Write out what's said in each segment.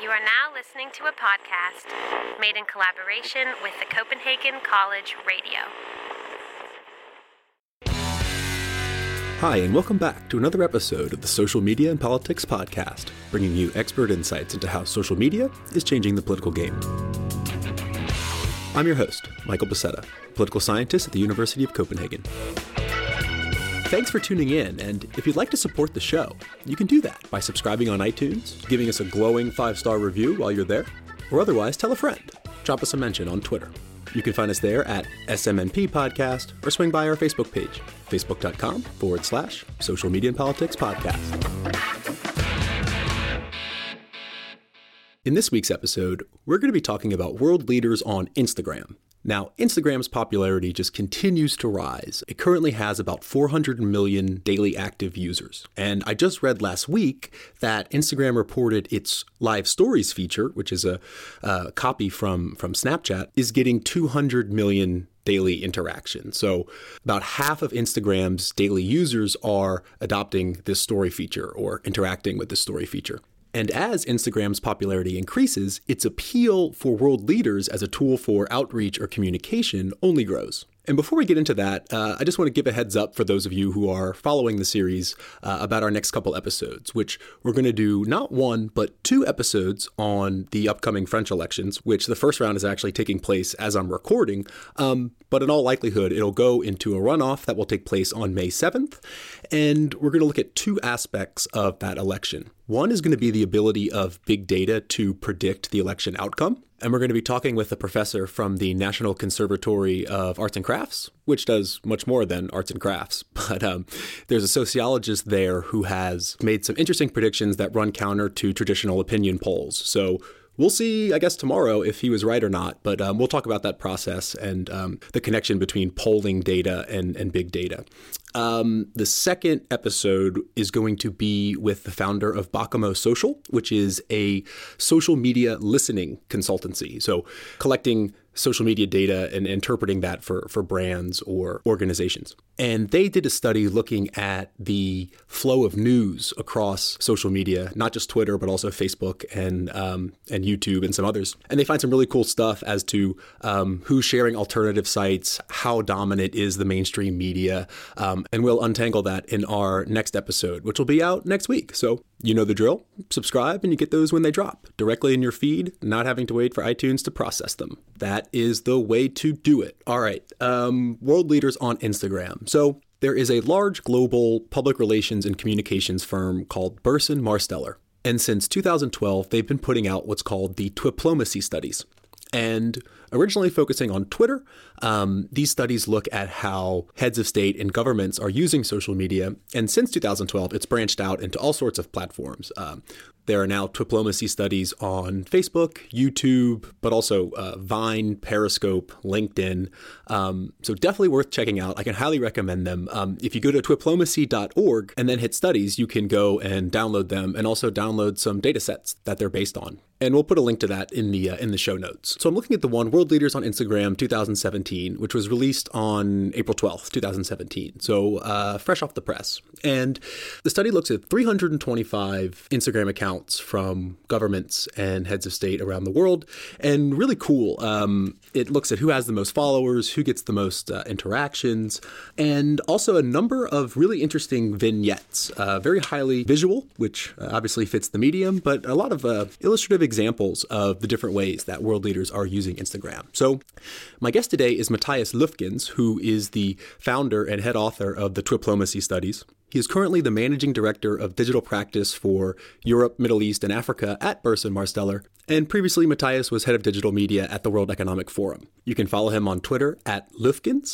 You are now listening to a podcast made in collaboration with the Copenhagen College Radio. Hi, and welcome back to another episode of the Social Media and Politics Podcast, bringing you expert insights into how social media is changing the political game. I'm your host, Michael Bacetta, political scientist at the University of Copenhagen. Thanks for tuning in, and if you'd like to support the show, you can do that by subscribing on iTunes, giving us a glowing 5-star review while you're there, or otherwise tell a friend. Drop us a mention on Twitter. You can find us there at SMNP Podcast, or swing by our Facebook page, facebook.com/Social Media and Politics Podcast. In this week's episode, we're going to be talking about world leaders on Instagram. Now, Instagram's popularity just continues to rise. It currently has about 400 million daily active users. And I just read last week that Instagram reported its Live Stories feature, which is a copy from Snapchat, is getting 200 million daily interactions. So about half of Instagram's daily users are adopting this story feature or interacting with this story feature. And as Instagram's popularity increases, its appeal for world leaders as a tool for outreach or communication only grows. And before we get into that, I just want to give a heads up for those of you who are following the series about our next couple episodes, which we're going to do not one, but 2 episodes on the upcoming French elections, which the first round is actually taking place as I'm recording. But in all likelihood, it'll go into a runoff that will take place on May 7th. And we're going to look at 2 aspects of that election. One is going to be the ability of big data to predict the election outcome. And we're going to be talking with a professor from the National Conservatory of Arts and Crafts, which does much more than arts and crafts. But there's a sociologist there who has made some interesting predictions that run counter to traditional opinion polls. So we'll see, I guess, tomorrow if he was right or not. But we'll talk about that process and the connection between polling data and big data. The second episode is going to be with the founder of Bakamo Social, which is a social media listening consultancy. So collecting social media data and interpreting that for brands or organizations. And they did a study looking at the flow of news across social media, not just Twitter, but also Facebook and YouTube and some others. And they find some really cool stuff as to who's sharing alternative sites, how dominant is the mainstream media, and we'll untangle that in our next episode, which will be out next week. So you know the drill. Subscribe and you get those when they drop, directly in your feed, not having to wait for iTunes to process them. That is the way to do it. All right. World leaders on Instagram. So there is a large global public relations and communications firm called Burson Marsteller. And since 2012, they've been putting out what's called the Twiplomacy studies. And originally focusing on Twitter, these studies look at how heads of state and governments are using social media. And since 2012, it's branched out into all sorts of platforms. There are now Twiplomacy studies on Facebook, YouTube, but also Vine, Periscope, LinkedIn. So definitely worth checking out. I can highly recommend them. If you go to twiplomacy.org and then hit studies, you can go and download them and also download some data sets that they're based on. And we'll put a link to that in the show notes. So I'm looking at the one, World Leaders on Instagram 2017, which was released on April 12th, 2017. So fresh off the press. And the study looks at 325 Instagram accounts from governments and heads of state around the world. And really cool. It looks at who has the most followers, who gets the most interactions, and also a number of really interesting vignettes. Very highly visual, which obviously fits the medium, but a lot of illustrative examples of the different ways that world leaders are using Instagram. So my guest today is Matthias Lüfgens, who is the founder and head author of the Twiplomacy studies. He is currently the managing director of digital practice for Europe, Middle East, and Africa at Burson Marsteller. And previously, Matthias was head of digital media at the World Economic Forum. You can follow him on Twitter at Lüfgens,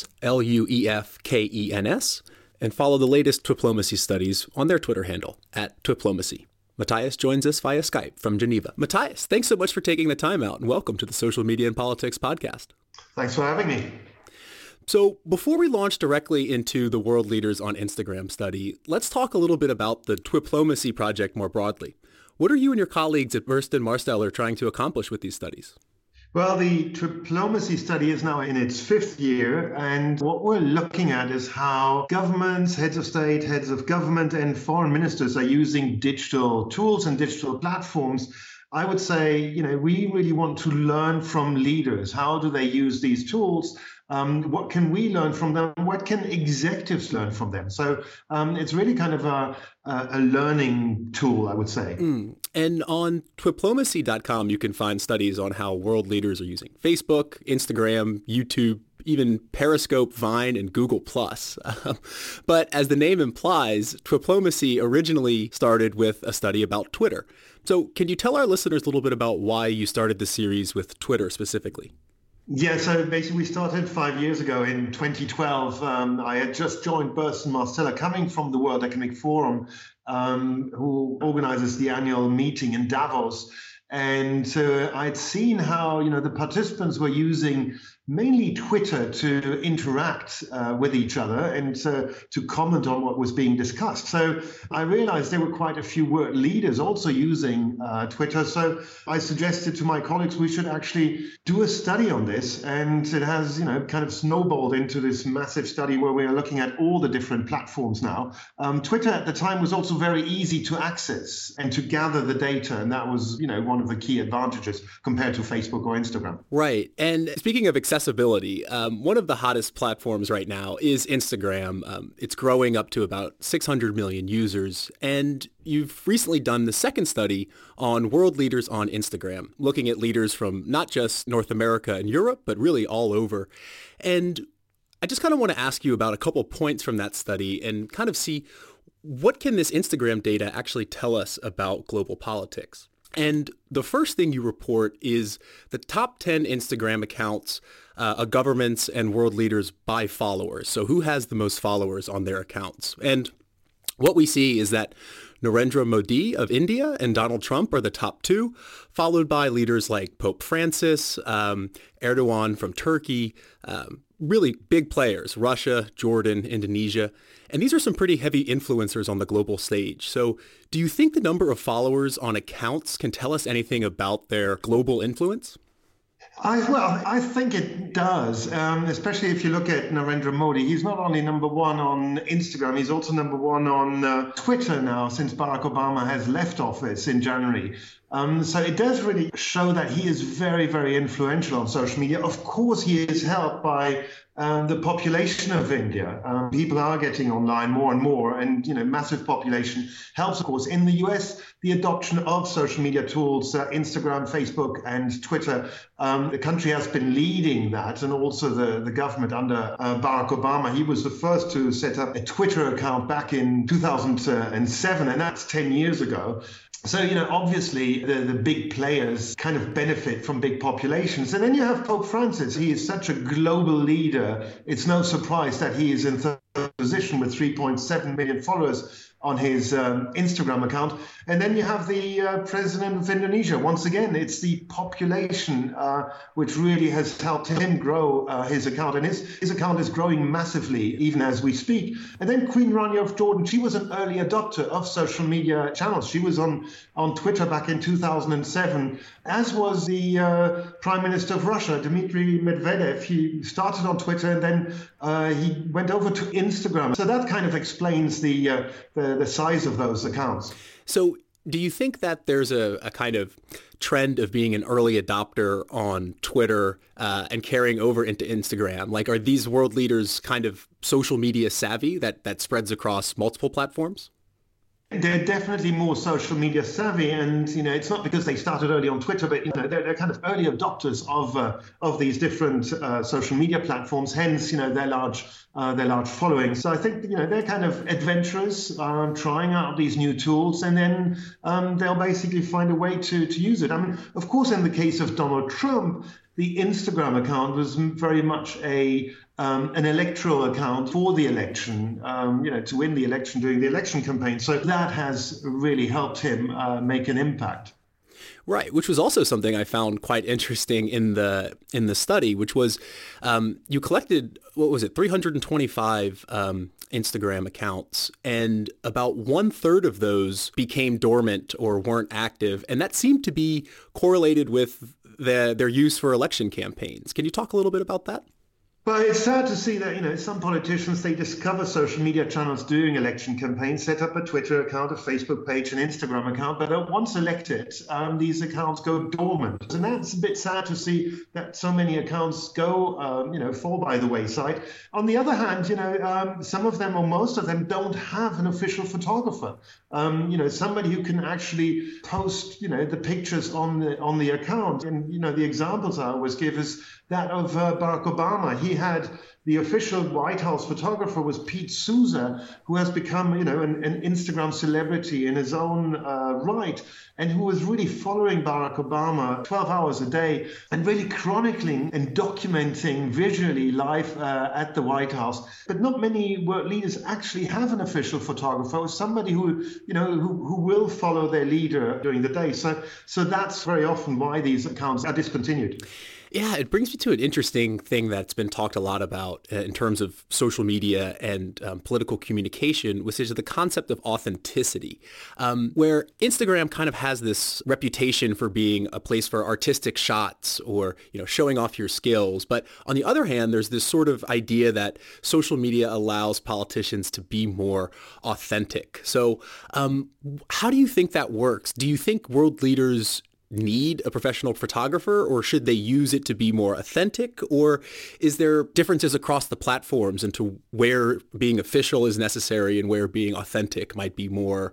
Luefkens, and follow the latest Twiplomacy studies on their Twitter handle at Twiplomacy. Matthias joins us via Skype from Geneva. Matthias, thanks so much for taking the time out, and welcome to the Social Media and Politics Podcast. Thanks for having me. So before we launch directly into the World Leaders on Instagram study, let's talk a little bit about the Twiplomacy project more broadly. What are you and your colleagues at Burson Marsteller trying to accomplish with these studies? Well, the Twiplomacy study is now in its 5th year, and what we're looking at is how governments, heads of state, heads of government, and foreign ministers are using digital tools and digital platforms I would say, we really want to learn from leaders. How do they use these tools? What can we learn from them? What can executives learn from them? So it's really kind of a learning tool, I would say. And on Twiplomacy.com, you can find studies on how world leaders are using Facebook, Instagram, YouTube, even Periscope, Vine, and Google+. But as the name implies, Twiplomacy originally started with a study about Twitter. So can you tell our listeners a little bit about why you started the series with Twitter specifically? Yeah, so basically we started 5 years ago in 2012. I had just joined Burson Marsteller, coming from the World Economic Forum, who organizes the annual meeting in Davos. And I'd seen how, the participants were using mainly Twitter to interact with each other and to comment on what was being discussed. So I realized there were quite a few world leaders also using Twitter. So I suggested to my colleagues we should actually do a study on this. And it has, kind of snowballed into this massive study where we are looking at all the different platforms now. Twitter at the time was also very easy to access and to gather the data. And that was, one of the key advantages compared to Facebook or Instagram. Right. And speaking of accessibility, one of the hottest platforms right now is Instagram. It's growing up to about 600 million users. And you've recently done the second study on world leaders on Instagram, looking at leaders from not just North America and Europe, but really all over. And I just kind of want to ask you about a couple points from that study and kind of see what can this Instagram data actually tell us about global politics. And the first thing you report is the top 10 Instagram accounts of governments and world leaders by followers. So who has the most followers on their accounts? And what we see is that Narendra Modi of India and Donald Trump are the top two, followed by leaders like Pope Francis, Erdogan from Turkey, really big players, Russia, Jordan, Indonesia. And these are some pretty heavy influencers on the global stage. So do you think the number of followers on accounts can tell us anything about their global influence? I think it does, especially if you look at Narendra Modi. He's not only number one on Instagram, he's also number one on Twitter now since Barack Obama has left office in January. So it does really show that he is very, very influential on social media. Of course, he is helped by the population of India. People are getting online more and more, and massive population helps, of course. In the US, the adoption of social media tools, Instagram, Facebook, and Twitter, the country has been leading that, and also the government under Barack Obama. He was the first to set up a Twitter account back in 2007, and that's 10 years ago. So, obviously the big players kind of benefit from big populations. And then you have Pope Francis. He is such a global leader. It's no surprise that he is in third position with 3.7 million followers on his Instagram account. And then you have the president of Indonesia. Once again, it's the population which really has helped him grow his account. And his account is growing massively, even as we speak. And then Queen Rania of Jordan, she was an early adopter of social media channels. She was on Twitter back in 2007, as was the Prime Minister of Russia, Dmitry Medvedev. He started on Twitter and then he went over to Instagram. So that kind of explains the size of those accounts. So do you think that there's a kind of trend of being an early adopter on Twitter and carrying over into Instagram? Like, are these world leaders kind of social media savvy that spreads across multiple platforms? They're definitely more social media savvy, and it's not because they started early on Twitter, but they're kind of early adopters of these different social media platforms. Hence, their large following. So I think they're kind of adventurous, trying out these new tools, and then they'll basically find a way to use it. I mean, of course, in the case of Donald Trump, the Instagram account was very much an electoral account for the election, to win the election during the election campaign. So that has really helped him make an impact. Right, which was also something I found quite interesting in the study, which was you collected, 325 Instagram accounts, and about 1/3 of those became dormant or weren't active, and that seemed to be correlated with their use for election campaigns. Can you talk a little bit about that? But it's sad to see that, some politicians, they discover social media channels during election campaigns, set up a Twitter account, a Facebook page, an Instagram account, but once elected, these accounts go dormant. And that's a bit sad to see that so many accounts go, fall by the wayside. On the other hand, some of them or most of them don't have an official photographer. Somebody who can actually post, the pictures on the account. And, the examples I always give is that of Barack Obama. He had the official White House photographer was Pete Souza, who has become, an Instagram celebrity in his own right, and who was really following Barack Obama 12 hours a day and really chronicling and documenting visually life at the White House. But not many world leaders actually have an official photographer or somebody who will follow their leader during the day. So that's very often why these accounts are discontinued. Yeah, it brings me to an interesting thing that's been talked a lot about in terms of social media and political communication, which is the concept of authenticity, where Instagram kind of has this reputation for being a place for artistic shots or, showing off your skills. But on the other hand, there's this sort of idea that social media allows politicians to be more authentic. So how do you think that works? Do you think world leaders need a professional photographer, or should they use it to be more authentic? Or is there differences across the platforms into where being official is necessary and where being authentic might be more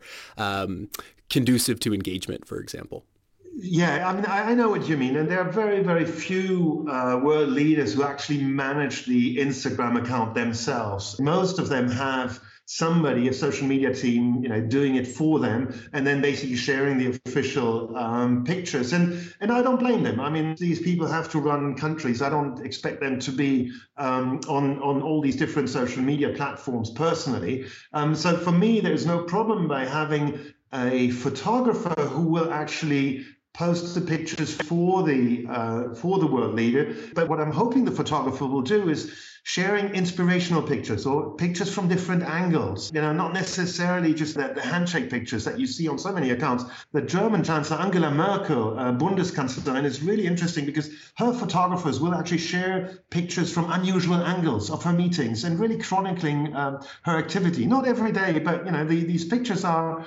conducive to engagement, for example? Yeah, I mean, I know what you mean. And there are very, very few world leaders who actually manage the Instagram account themselves. Most of them have somebody, a social media team, doing it for them, and then basically sharing the official pictures. And I don't blame them. I mean, these people have to run countries. I don't expect them to be on all these different social media platforms personally. So for me, there's no problem by having a photographer who will actually post the pictures for the world leader. But what I'm hoping the photographer will do is sharing inspirational pictures or pictures from different angles, not necessarily just the handshake pictures that you see on so many accounts. The German Chancellor Angela Merkel, Bundeskanzlerin, is really interesting because her photographers will actually share pictures from unusual angles of her meetings and really chronicling her activity. Not every day, but these pictures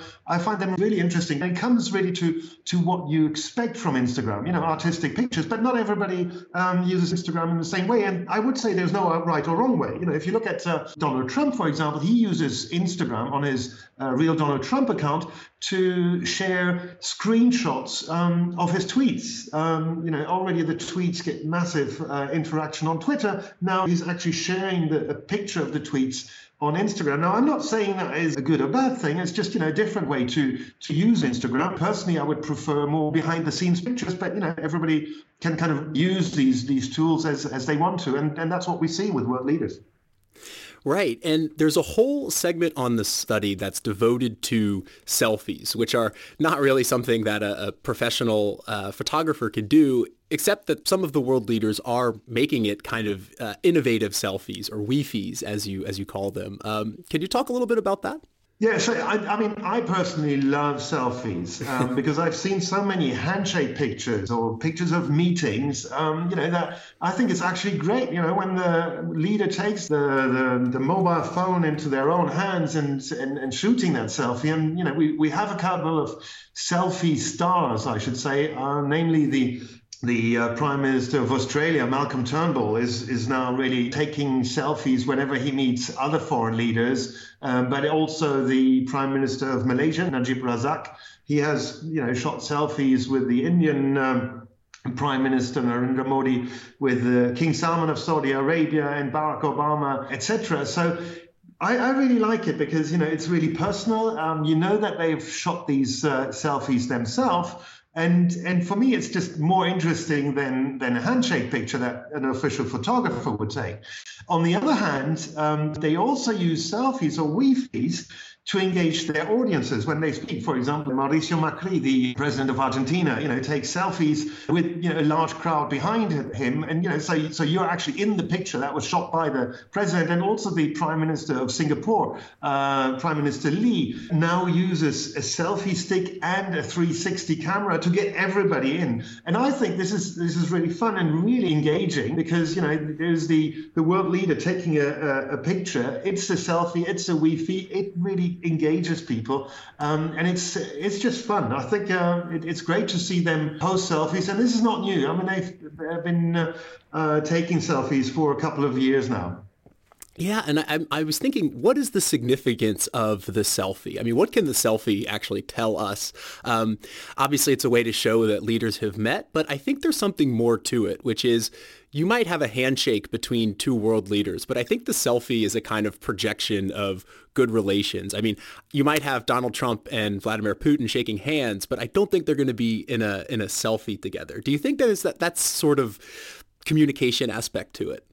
I find them really interesting. And it comes really to what you expect from Instagram, artistic pictures, but not everybody uses Instagram in the same way. And I would say there's no right or wrong way. If you look at Donald Trump, for example, he uses Instagram on his real Donald Trump account to share screenshots of his tweets. Already the tweets get massive interaction on Twitter. Now he's actually sharing a picture of the tweets on Instagram. Now, I'm not saying that is a good or bad thing. It's just, a different way to use Instagram. Personally, I would prefer more behind the scenes pictures, but, everybody can kind of use these tools as they want to. And that's what we see with world leaders. Right. And there's a whole segment on the study that's devoted to selfies, which are not really something that a professional photographer can do, except that some of the world leaders are making it kind of innovative selfies, or weefies, as you call them. Can you talk a little bit about that? Yeah, so I personally love selfies because I've seen so many handshake pictures or pictures of meetings, that I think it's actually great, when the leader takes the mobile phone into their own hands and shooting that selfie. And, we have a couple of selfie stars, I should say, namely the Prime Minister of Australia, Malcolm Turnbull, is now really taking selfies whenever he meets other foreign leaders, but also the Prime Minister of Malaysia, Najib Razak. He has, shot selfies with the Indian Prime Minister Narendra Modi, with King Salman of Saudi Arabia and Barack Obama, etc. So I really like it because, it's really personal. That they've shot these selfies themselves. And for me, it's just more interesting than a handshake picture that an official photographer would take. On the other hand, they also use selfies or weefies to engage their audiences when they speak. For example, Mauricio Macri, the president of Argentina, takes selfies with a large crowd behind him, and so you're actually in the picture. That was shot by the president, and also the Prime Minister of Singapore, Prime Minister Lee, now uses a selfie stick and a 360 camera to get everybody in. And I think this is really fun and really engaging, because there's the world leader taking a picture. It's a selfie, it's a Wi-Fi. It really engages people, and it's just fun. I think it's great to see them post selfies, and this is not new. I mean, they've been taking selfies for a couple of years now. Yeah, and I was thinking, what is the significance of the selfie? I mean, what can the selfie actually tell us? Obviously, it's a way to show that leaders have met, but I think there's something more to it, which is you might have a handshake between two world leaders, but I think the selfie is a kind of projection of good relations. I mean, you might have Donald Trump and Vladimir Putin shaking hands, but I don't think they're going to be in a selfie together. Do you think that's sort of communication aspect to it?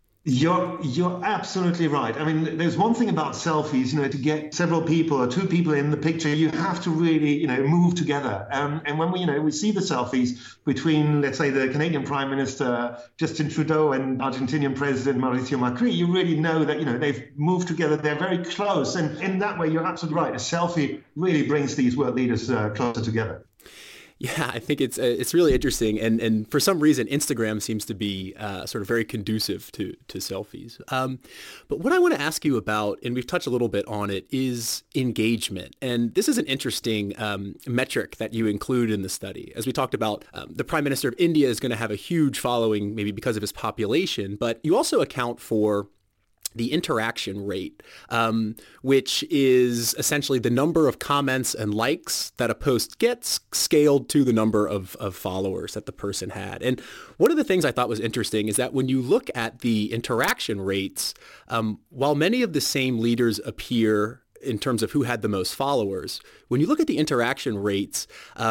You're absolutely right. I mean, there's one thing about selfies, to get several people or two people in the picture, you have to really, move together. And when we see the selfies between, let's say, the Canadian Prime Minister Justin Trudeau and Argentinian President Mauricio Macri, you really know that, they've moved together. They're very close. And in that way, you're absolutely right. A selfie really brings these world leaders closer together. Yeah, I think it's really interesting, and for some reason, Instagram seems to be sort of very conducive to selfies. But what I want to ask you about, and we've touched a little bit on it, is engagement. And this is an interesting metric that you include in the study. As we talked about, the Prime Minister of India is going to have a huge following, maybe because of his population, but you also account for the interaction rate, which is essentially the number of comments and likes that a post gets scaled to the number of followers that the person had. And one of the things I thought was interesting is that when you look at the interaction rates, while many of the same leaders appear in terms of who had the most followers, when you look at the interaction rates,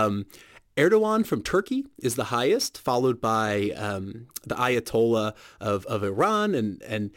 Erdogan from Turkey is the highest, followed by the Ayatollah of Iran. And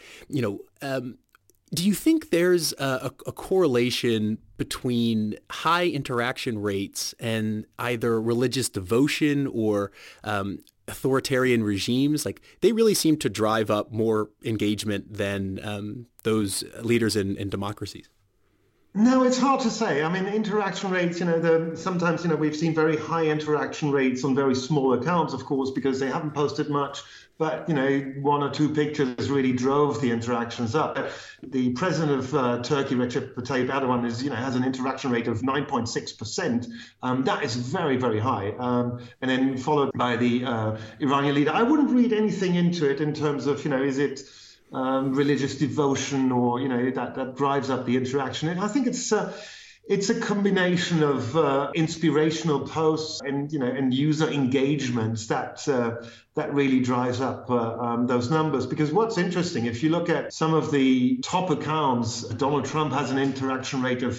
do you think there's a correlation between high interaction rates and either religious devotion or authoritarian regimes? Like, they really seem to drive up more engagement than those leaders in democracies. No, it's hard to say. I mean, interaction rates, sometimes, we've seen very high interaction rates on very small accounts, of course, because they haven't posted much. But, one or two pictures really drove the interactions up. The president of Turkey, Recep Tayyip Erdogan, has an interaction rate of 9.6%. That is very, very high. And then followed by the Iranian leader. I wouldn't read anything into it in terms of, is it religious devotion or, that drives up the interaction. And I think it's a combination of inspirational posts and, and user engagements that really drives up those numbers. Because what's interesting, if you look at some of the top accounts, Donald Trump has an interaction rate of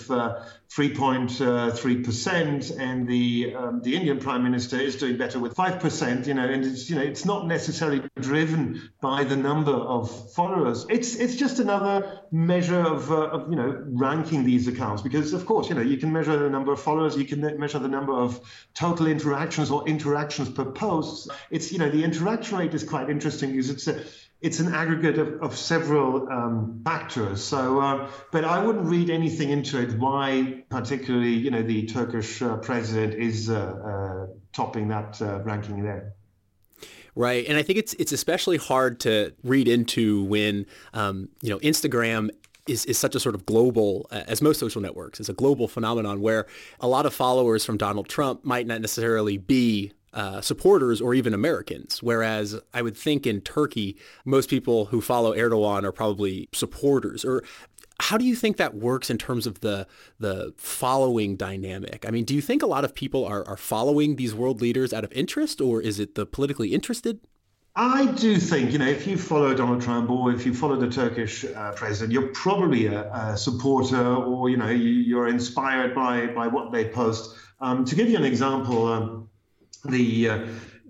3.3%, and the Indian Prime Minister is doing better with 5%. And it's not necessarily driven by the number of followers. It's just another measure of ranking these accounts, because of course you can measure the number of followers, you can measure the number of total interactions or interactions per post. It's the interaction rate is quite interesting because it's an aggregate of several factors. So, but I wouldn't read anything into it. Why particularly, the Turkish president is topping that ranking there. Right, and I think it's especially hard to read into when Instagram is such a sort of global, as most social networks, is a global phenomenon where a lot of followers from Donald Trump might not necessarily be supporters or even Americans, whereas I would think in Turkey, most people who follow Erdogan are probably supporters. Or how do you think that works in terms of the following dynamic? I mean, do you think a lot of people are following these world leaders out of interest, or is it the politically interested? I do think, if you follow Donald Trump or if you follow the Turkish president, you're probably a supporter, or, you're inspired by what they post. To give you an example, the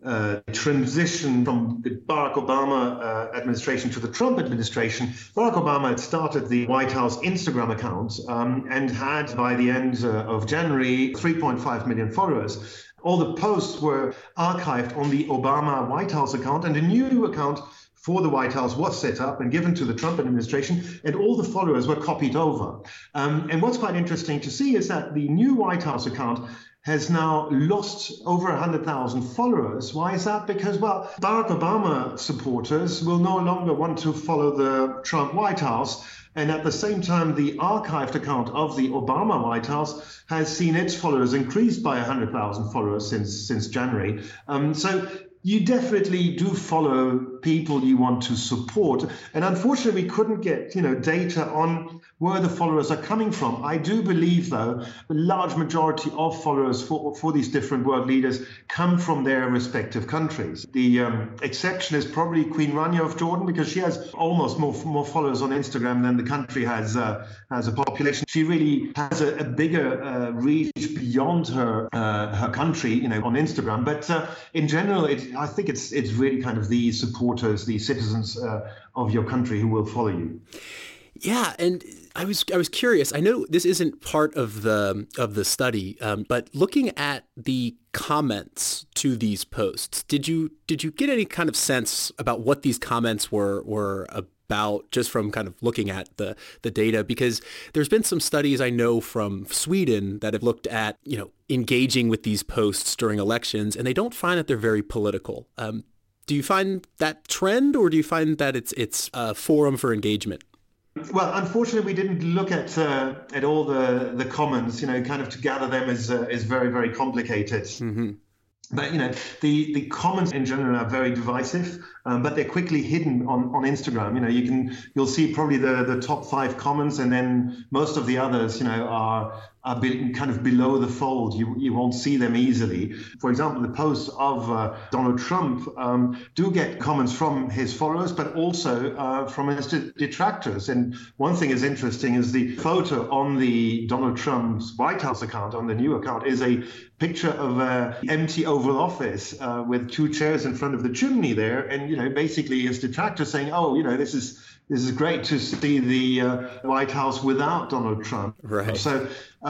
transition from the Barack Obama administration to the Trump administration. Barack Obama had started the White House Instagram account and had, by the end of January, 3.5 million followers. All the posts were archived on the Obama White House account, and a new account for the White House was set up and given to the Trump administration, and all the followers were copied over. And what's quite interesting to see is that the new White House account has now lost over 100,000 followers. Why is that? Because, well, Barack Obama supporters will no longer want to follow the Trump White House. And at the same time, the archived account of the Obama White House has seen its followers increased by 100,000 followers since January. So you definitely do follow people you want to support. And unfortunately, we couldn't get data on where the followers are coming from. I do believe, though, the large majority of followers for these different world leaders come from their respective countries. The exception is probably Queen Rania of Jordan, because she has almost more followers on Instagram than the country has a population. She really has a bigger reach beyond her country, on Instagram. But in general, I think it's really kind of the supporters, the citizens of your country who will follow you. Yeah, and I was curious. I know this isn't part of the study, but looking at the comments to these posts, did you get any kind of sense about what these comments were about, just from kind of looking at the data? Because there's been some studies I know from Sweden that have looked at engaging with these posts during elections, and they don't find that they're very political. Do you find that trend, or do you find that it's a forum for engagement? Well, unfortunately, we didn't look at all the comments. Kind of to gather them is very, very complicated. Mm-hmm. But the comments in general are very divisive, but they're quickly hidden on Instagram. You'll see probably the top 5 comments, and then most of the others, are kind of below the fold. You won't see them easily. For example, the posts of Donald Trump do get comments from his followers, but also from his detractors. And one thing is interesting is the photo on the Donald Trump's White House account, on the new account, is a picture of an empty Oval Office with 2 chairs in front of the chimney there, and basically his detractors saying, "Oh, this is great to see the White House without Donald Trump." Right. So,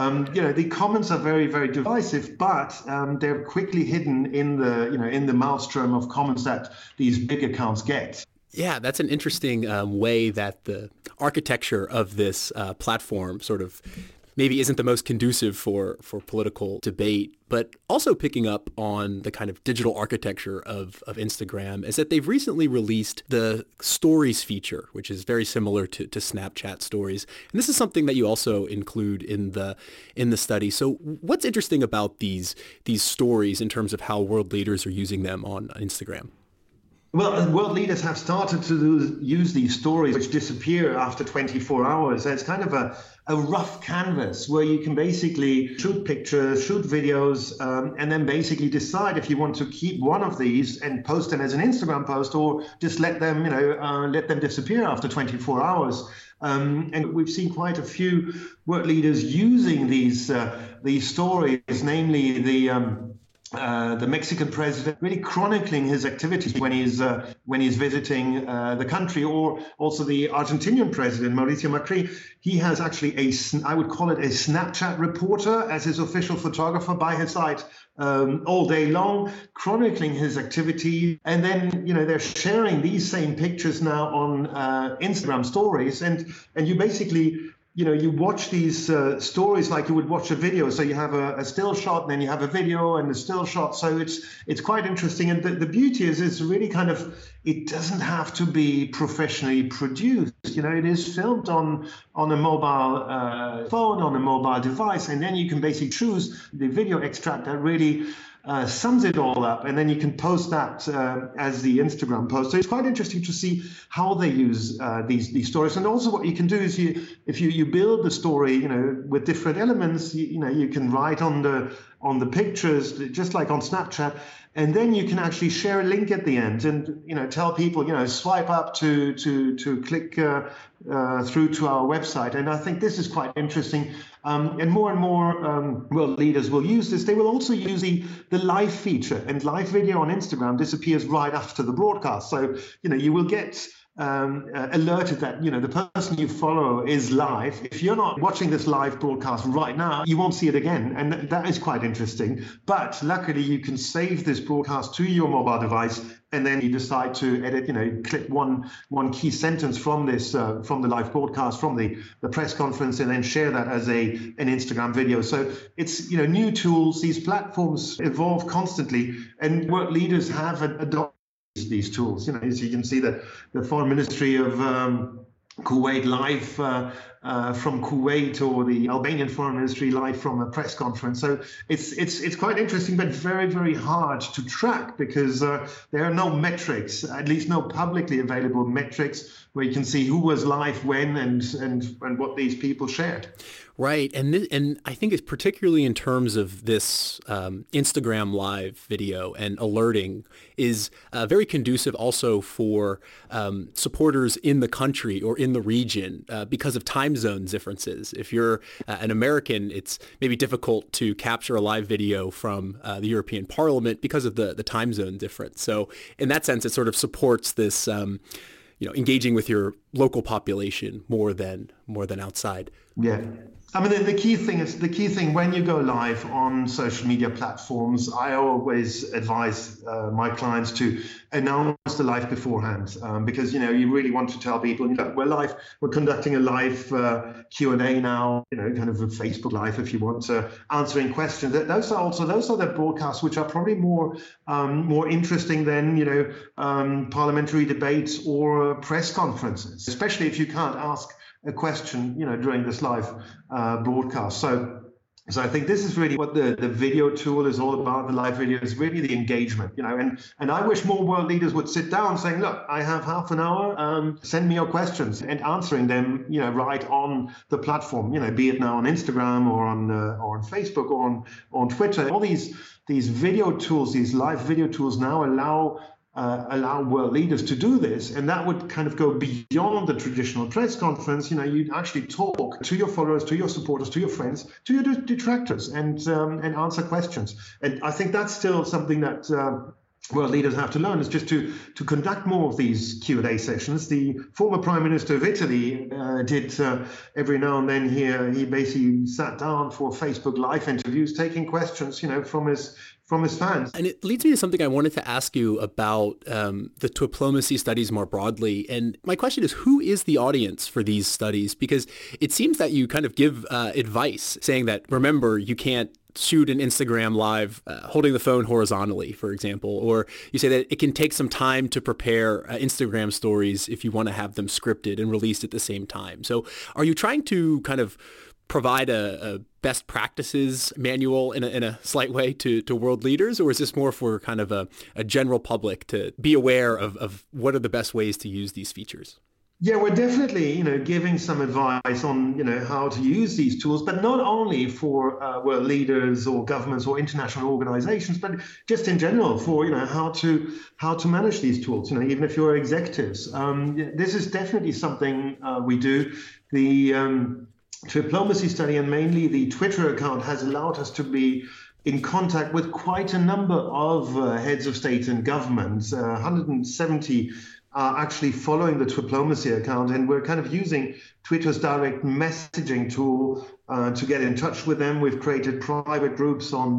the comments are very, very divisive, but they're quickly hidden in the maelstrom of comments that these big accounts get. Yeah, that's an interesting way that the architecture of this platform sort of maybe isn't the most conducive for political debate, but also picking up on the kind of digital architecture of Instagram is that they've recently released the Stories feature, which is very similar to Snapchat Stories. And this is something that you also include in the study. So what's interesting about these stories in terms of how world leaders are using them on Instagram? Well, world leaders have started to use these stories, which disappear after 24 hours. It's kind of a rough canvas where you can basically shoot pictures, shoot videos, and then basically decide if you want to keep one of these and post them as an Instagram post, or just let them disappear after 24 hours. And we've seen quite a few world leaders using these stories, namely the Mexican president, really chronicling his activities when he's visiting the country, or also the Argentinian president, Mauricio Macri. He has actually I would call it a Snapchat reporter as his official photographer by his side all day long, chronicling his activity. And then, they're sharing these same pictures now on Instagram stories. And you basically, you watch these stories like you would watch a video. So you have a still shot, and then you have a video and a still shot. So it's quite interesting. And the beauty is it's really kind of, it doesn't have to be professionally produced. It is filmed on a mobile phone, on a mobile device. And then you can basically choose the video extract that really sums it all up, and then you can post that as the Instagram post. So it's quite interesting to see how they use these stories. And also what you can do is if you build the story, with different elements, you can write on on the pictures, just like on Snapchat. And then you can actually share a link at the end and, tell people, swipe up to click through to our website. And I think this is quite interesting. And more world leaders will use this. They will also use the live feature, and live video on Instagram disappears right after the broadcast. So, you will get alerted that the person you follow is live. If you're not watching this live broadcast right now, you won't see it again, and that is quite interesting. But luckily, you can save this broadcast to your mobile device, and then you decide to edit. Clip one key sentence from this from the live broadcast, from the press conference, and then share that as an Instagram video. So it's new tools. These platforms evolve constantly, and world leaders have adopted these tools. As you can see, that the Foreign Ministry of Kuwait live from Kuwait, or the Albanian Foreign Ministry live from a press conference. So it's quite interesting, but very, very hard to track, because there are no metrics, at least no publicly available metrics, where you can see who was live when and what these people shared. Right. And I think it's particularly in terms of this Instagram live video and alerting is very conducive also for supporters in the country or in the region because of time zone differences. If you're an American, it's maybe difficult to capture a live video from the European Parliament because of the time zone difference. So in that sense, it sort of supports this engaging with your local population more than outside. Yeah. I mean, the key thing when you go live on social media platforms, I always advise my clients to announce the live beforehand, because, you really want to tell people, we're live, we're conducting a live Q&A now, kind of a Facebook Live if you want, answering questions. Those are the broadcasts which are probably more interesting than, parliamentary debates or press conferences, especially if you can't ask a question, during this live broadcast. So I think this is really what the video tool is all about. The live video is really the engagement, and I wish more world leaders would sit down saying, look, I have half an hour, send me your questions, and answering them, right on the platform, be it now on Instagram or on Facebook or on Twitter. All these video tools, these live video tools now allow world leaders to do this, and that would kind of go beyond the traditional press conference. You'd actually talk to your followers, to your supporters, to your friends, to your detractors, and answer questions. And I think that's still something that world leaders have to learn, is just to conduct more of these Q&A sessions. The former Prime Minister of Italy did every now and then here. He basically sat down for Facebook Live interviews, taking questions, from his fans. And it leads me to something I wanted to ask you about the diplomacy studies more broadly. And my question is, who is the audience for these studies? Because it seems that you kind of give advice saying that, remember, you can't shoot an Instagram live holding the phone horizontally, for example, or you say that it can take some time to prepare Instagram stories if you want to have them scripted and released at the same time. So are you trying to kind of provide a best practices manual in a slight way to world leaders, or is this more for kind of a general public to be aware of what are the best ways to use these features? Yeah, we're definitely, giving some advice on, how to use these tools, but not only for world leaders or governments or international organizations, but just in general for, how to manage these tools, even if you're executives. This is definitely something we do. The diplomacy study, and mainly the Twitter account, has allowed us to be in contact with quite a number of heads of state and governments. 170 are actually following the diplomacy account, and we're kind of using Twitter's direct messaging tool to get in touch with them. We've created private groups on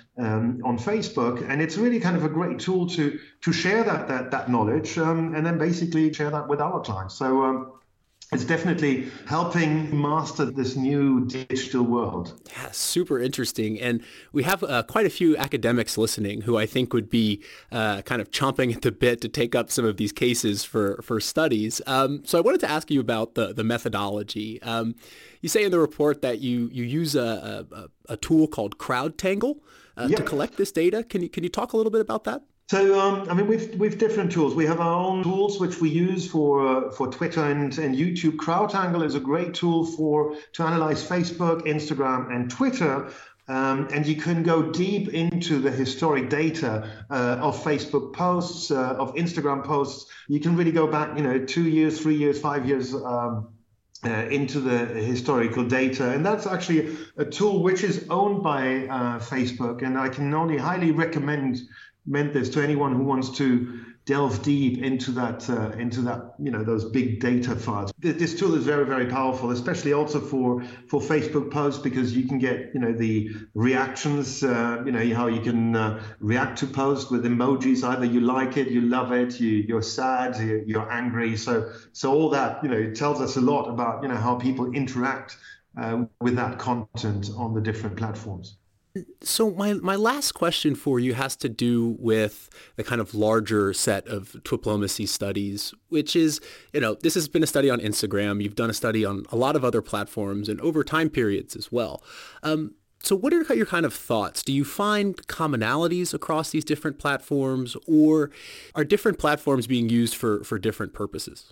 Facebook, and it's really kind of a great tool to share that knowledge, and then basically share that with our clients. So it's definitely helping master this new digital world. Yeah, super interesting. And we have quite a few academics listening who I think would be kind of chomping at the bit to take up some of these cases for studies. So I wanted to ask you about the methodology. You say in the report that you use a tool called CrowdTangle to collect this data. Can you talk a little bit about that? So, we've different tools. We have our own tools which we use for Twitter and YouTube. CrowdTangle is a great tool to analyze Facebook, Instagram, and Twitter And you can go deep into the historic data of Facebook posts, of Instagram posts. You can really go back, 2 years, 3 years, 5 years into the historical data. And that's actually a tool which is owned by Facebook. And I can only highly recommend this to anyone who wants to delve deep into that, those big data files. This tool is very, very powerful, especially also for Facebook posts, because you can get, the reactions, how you can react to posts with emojis. Either you like it, you love it, you're sad, you're angry. So all that, it tells us a lot about, how people interact with that content on the different platforms. So my last question for you has to do with the kind of larger set of diplomacy studies, which is, this has been a study on Instagram. You've done a study on a lot of other platforms and over time periods as well. So what are your kind of thoughts? Do you find commonalities across these different platforms, or are different platforms being used for different purposes?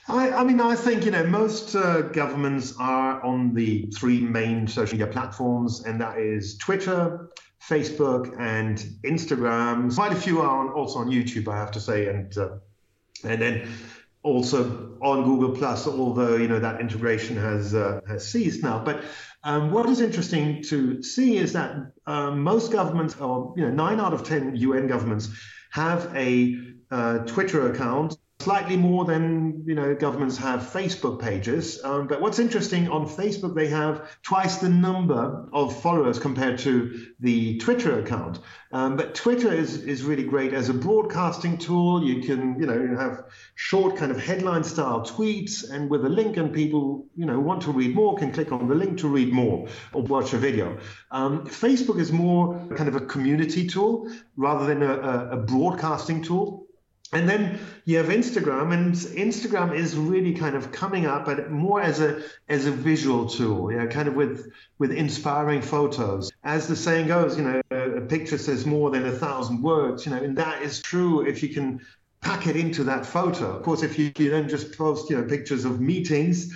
I think, most governments are on the three main social media platforms, and that is Twitter, Facebook, and Instagram. Quite a few are also on YouTube, I have to say, and then also on Google Plus, although that integration has ceased now. But what is interesting to see is that most governments, or 9 out of 10 UN governments, have a Twitter account. Slightly more than governments have Facebook pages. But what's interesting, on Facebook they have twice the number of followers compared to the Twitter account. But Twitter is really great as a broadcasting tool. You can have short kind of headline style tweets, and with a link, and people want to read more can click on the link to read more or watch a video. Facebook is more kind of a community tool rather than a broadcasting tool. And then you have Instagram, and Instagram is really kind of coming up, but more as a visual tool, kind of with inspiring photos. As the saying goes, a picture says more than 1,000 words, and that is true if you can pack it into that photo. Of course, if you then just post, pictures of meetings,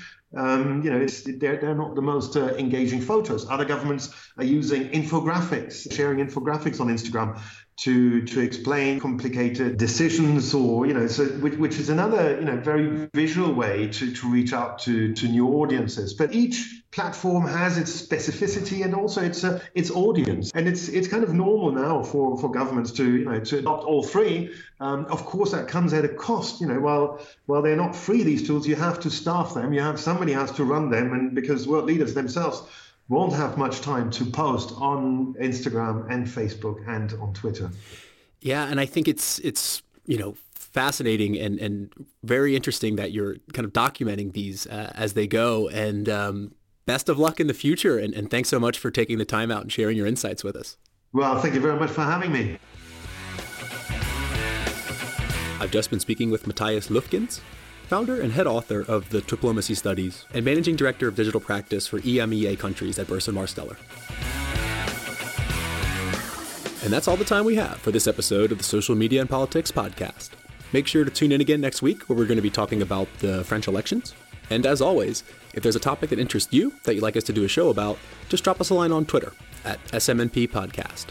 they're not the most engaging photos. Other governments are using infographics, sharing infographics on Instagram to explain complicated decisions, or which is another very visual way to reach out to new audiences. But each platform has its specificity and also its audience, and it's kind of normal now for governments to adopt all three. Of course, that comes at a cost. While they're not free, these tools, you have to staff them. Somebody has to run them, and because world leaders themselves won't have much time to post on Instagram and Facebook and on Twitter. Yeah, and I think it's fascinating and very interesting that you're kind of documenting these as they go. And best of luck in the future. And thanks so much for taking the time out and sharing your insights with us. Well, thank you very much for having me. I've just been speaking with Matthias Lufkens, founder and head author of the Diplomacy Studies and managing director of digital practice for EMEA countries at Burson Marsteller. And that's all the time we have for this episode of the Social Media and Politics podcast. Make sure to tune in again next week, where we're going to be talking about the French elections. And as always, if there's a topic that interests you that you'd like us to do a show about, just drop us a line on Twitter at SMNP Podcast.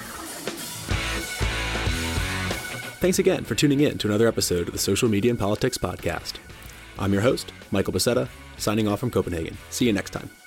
Thanks again for tuning in to another episode of the Social Media and Politics podcast. I'm your host, Michael Becerra, signing off from Copenhagen. See you next time.